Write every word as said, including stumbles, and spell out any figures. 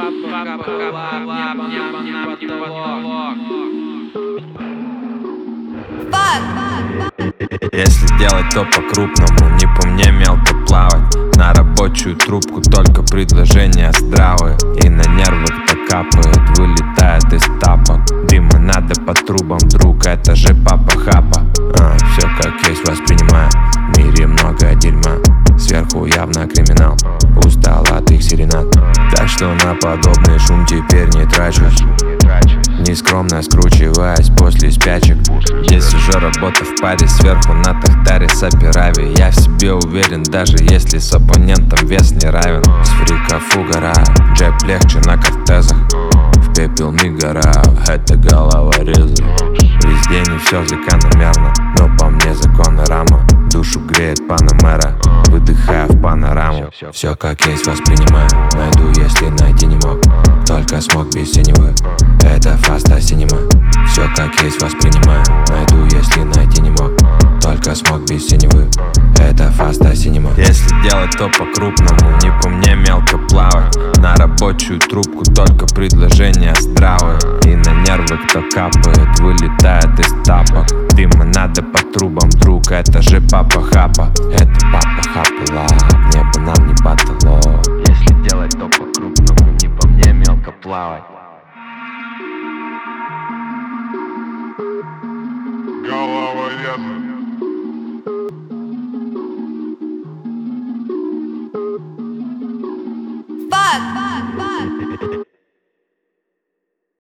Если делать, то по-крупному, не по мне мелко плавать. На рабочую трубку только предложения здравые. И на нервах-то капает, вылетает из тапок. Дыма надо по трубам, друг, это же папа хапа. а, Все как есть воспринимаю, в мире много дерьма. Сверху явно криминал, устал от их серенад. Так что на подобный шум теперь не трачусь, нескромно скручиваясь после спячек. Здесь уже работа в паре, сверху на тахтаре сапирави. Я в себе уверен, даже если с оппонентом вес не равен. С фриков угораю, джеб легче на кортезах. В пепел мигораю, это головорезы. Везде не все закономерно, но по мне законы рама. Душу греет панамера, выдыхаю в панораму. Все как есть воспринимаю, найду, если найти не мог. Только смог без синевы, это фаста синема. Все как есть воспринимаю, найду, если найти не мог. Только смог без синевы, это фаста синема. Если делать, то по-крупному, не по мне мелко плавать. На рабочую трубку только предложения здравые. И на нервы кто капает, вылетает из тапок. Дыма надо по трубам, друг, это же папа хапа. Это папа хапа лап, небо нам не потолок. Если делать, то по-крупному, не по мне мелко плавать.